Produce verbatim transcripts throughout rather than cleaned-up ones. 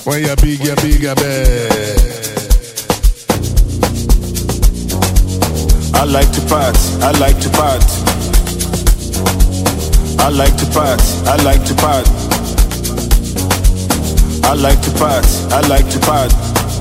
When you're big, you're big, you're bad. I like to party, I like to party. I like to party, I like to party. I like to party, I like to party.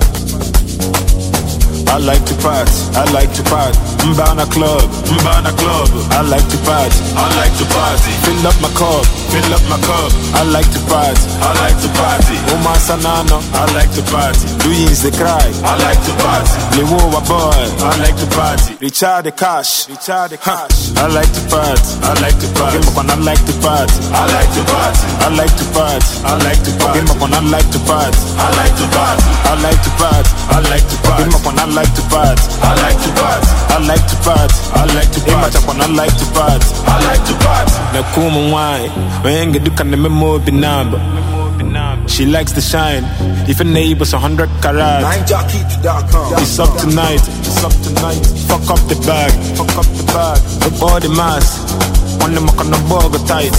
I like to party, I like to party. Mbana club, Mbana club. I like to party, I like to party. Fill up my cup, fill up my cup. I like to party, I like to party. Uma Sanano, I like to party. Louise the cry, I like to party. Lewoa boy, I like to party. Richard the cash, Richard the cash. I like to party, I like to party. I like to party, I like to party. I like to party, I like to party. I like to party, I like to party. I like to party, I like to party. I like to party, I like to party. I like to party, I like to party. I like to party, I like to party. Na kumu wine, wengi duka na memo binamba. She likes to shine. If a neighbor's a hundred carat. nine jockey dot com. It's up tonight, it's up tonight. Fuck up the bag, fuck up the bag. The body mass. One them on the burger tight.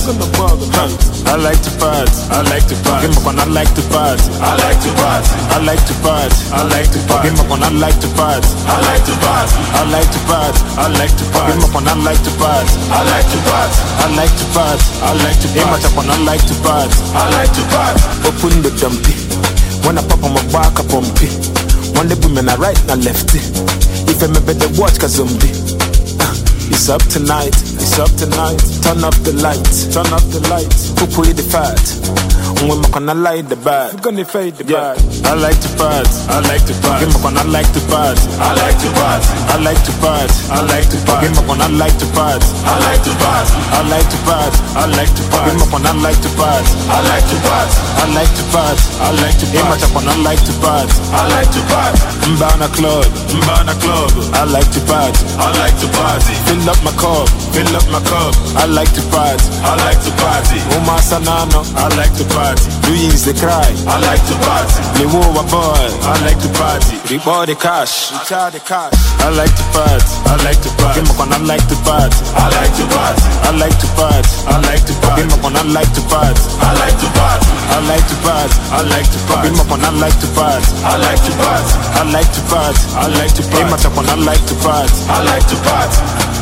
I like to party, I like to party. I like to party, I like to party. I like to party, I like to party. I like to party, I like to party. I like to party, I like to party. I like to party, I like to party. I like to party, I like to party. I like to party, I like to party. Open the dumpy. When I pop on my back, I pump it. One the women I right and left it. If I remember the watch, cause zombie. It's up tonight, it's up tonight. Turn up the lights, turn up the lights. Who put the fat? When we're gonna light the bad, we're gonna fade the bad. I like to party, I like to party. I like to party, I like to party. I like to party, I like to party. I like to party, I like to party. I like to party, I like to party. I like to party, I like to party. I like to party, I like to party. I like to party, I like to party. Mbana club, Mbana club. I like to party, I like to party. Fill up my cup, fill up my cup. I like to party, I like to party. Uma Sanano, I like to party. Louise the cry, I like to party. Lewoa boy, I like to party. Rebo the cash, Richard the cash. I like to party, I like to party. I like to party, I like to party. I like to party, I like to party. I like to party, I like to party. I like to party, I like to party. I like to party, I like to party. I like to party, I like to party. I like to party, I like to party.